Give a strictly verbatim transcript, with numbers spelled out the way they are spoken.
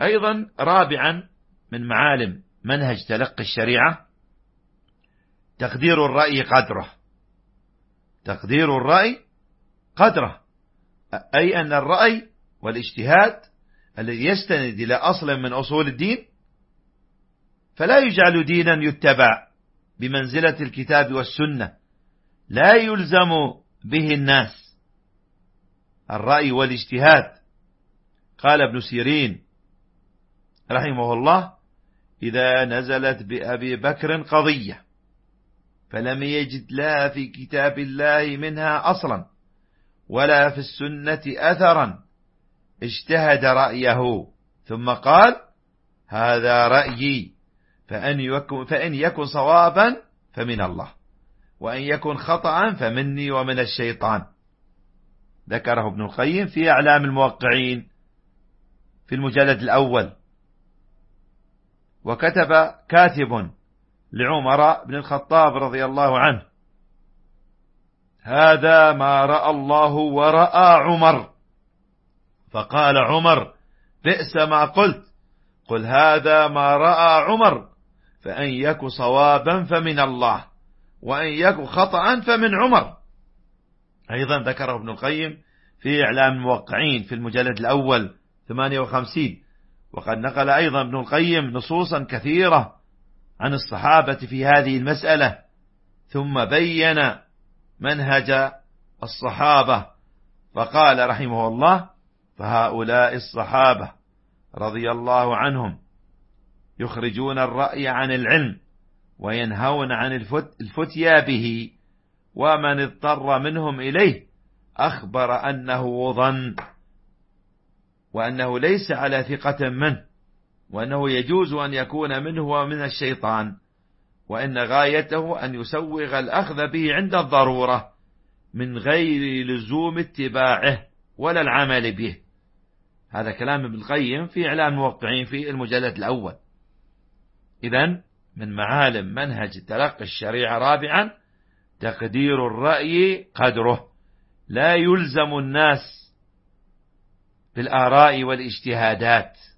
أيضا رابعا من معالم منهج تلقي الشريعة تقدير الرأي قدره. تقدير الرأي قدره، أي أن الرأي والاجتهاد الذي يستند إلى أصل من أصول الدين فلا يجعل دينا يتبع بمنزلة الكتاب والسنة، لا يلزم به الناس. الرأي والاجتهاد، قال ابن سيرين رحمه الله: إذا نزلت بأبي بكر قضية فلم يجد لها في كتاب الله منها أصلا ولا في السنة أثرا اجتهد رأيه ثم قال: هذا رأيي، فأن يكن, فإن يكن صوابا فمن الله، وأن يكن خطأ فمني ومن الشيطان. ذكره ابن القيم في أعلام الموقعين في المجلد الأول. وكتب كاتب لعمر بن الخطاب رضي الله عنه: هذا ما رأى الله ورأى عمر. فقال عمر: بئس ما قلت، قل هذا ما رأى عمر، فأن يك صوابا فمن الله، وأن يك خطأ فمن عمر. أيضا ذكره ابن القيم في إعلام الموقعين في المجلد الأول ثمانية وخمسين. وقد نقل أيضا ابن القيم نصوصا كثيرة عن الصحابة في هذه المسألة، ثم بين منهج الصحابة فقال رحمه الله: فهؤلاء الصحابة رضي الله عنهم يخرجون الرأي عن العلم وينهون عن الفتيا به، ومن اضطر منهم إليه أخبر أنه ظن، وأنه ليس على ثقة منه، وأنه يجوز أن يكون منه ومن الشيطان، وأن غايته أن يسوغ الأخذ به عند الضرورة من غير لزوم اتباعه ولا العمل به. هذا كلام ابن القيم في إعلام الموقعين في المجلد الأول. إذن من معالم منهج تلقي الشريعة رابعا تقدير الرأي قدره، لا يلزم الناس بالآراء والاجتهادات،